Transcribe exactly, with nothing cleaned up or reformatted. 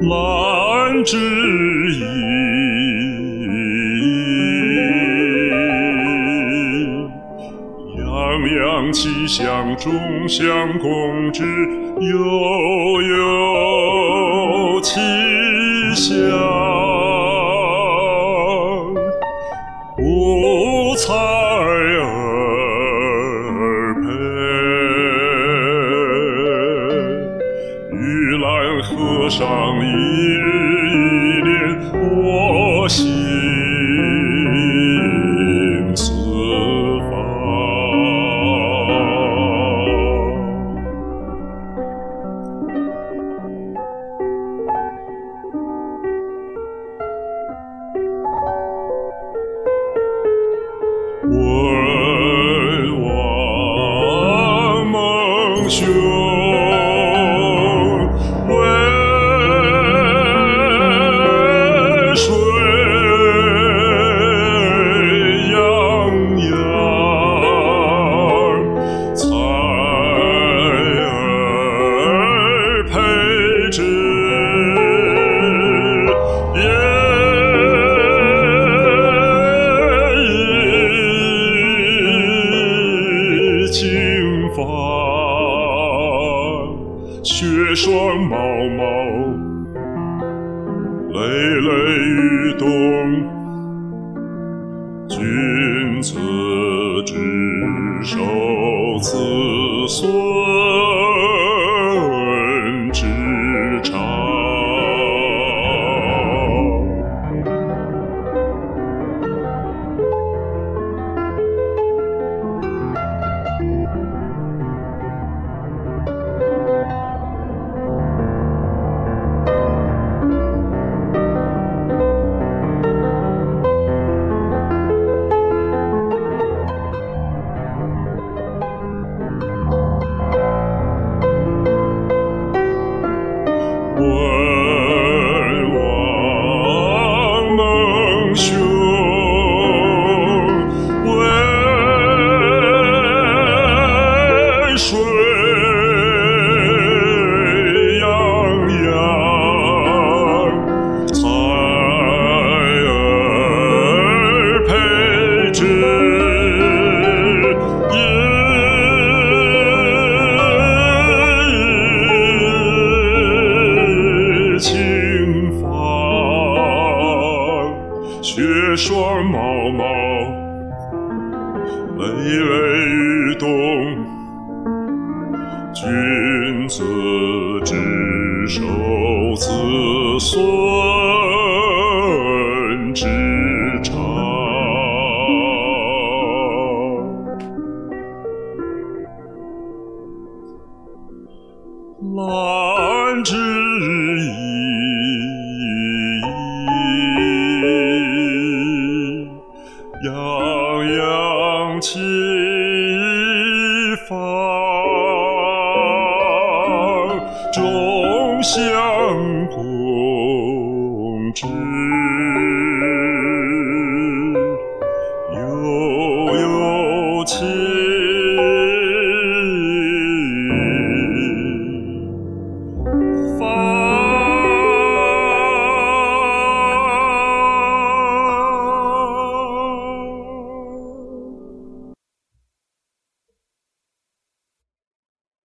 兰之意，洋洋气象，众相共之，悠悠其香。五彩而配，玉兰河上一日一年，我心四方。问王蒙兄，渭水洋洋，才儿配之，清芳，雪霜毛毛，累累欲动，君子之手，子孙之长。问王蒙兄，渭水洋洋，才儿配之，清芳，雪霜毛毛，累累欲动，君子之手，子孙之长。兰之意，洋洋气放，众相共之。